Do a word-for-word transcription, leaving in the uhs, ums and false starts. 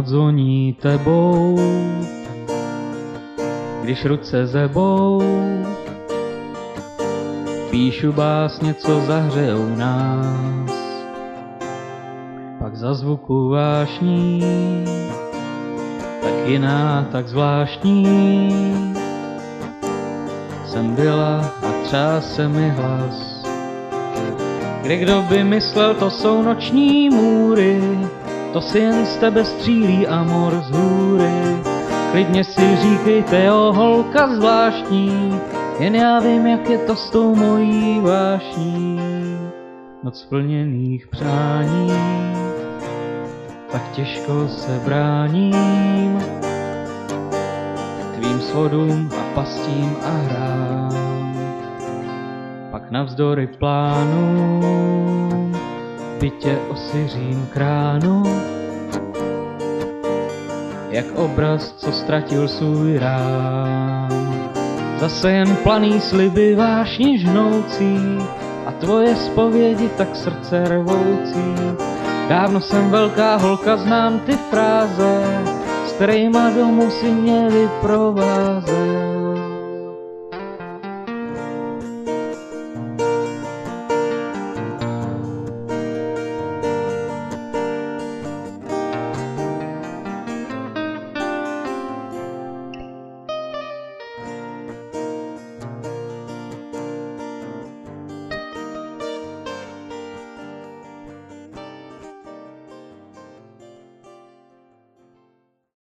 odzvoní tebou, když ruce zebou, píšu básně, co zahřejou nás, pak za zvuku vášní, tak jiná, tak zvláštní, jsem byla a třás se mi hlas. Kde kdo by myslel, to jsou noční můry, to si jen z tebe střílí amor z hůry. Klidně si říkejte, jo, holka zvláštní, jen já vím, jak je to s tou mojí vášní. Noc splněných přání, tak těžko se bráním tvým svodům a pastím a hrám. Pak navzdory plánům v bytě osiřím kránu, jak obraz, co ztratil svůj rám. Zase jen planý sliby vášně žnoucí a tvoje zpovědi tak srdce rvoucí. Dávno jsem velká holka, znám ty fráze, s kterýma domů si mě vyprovázet.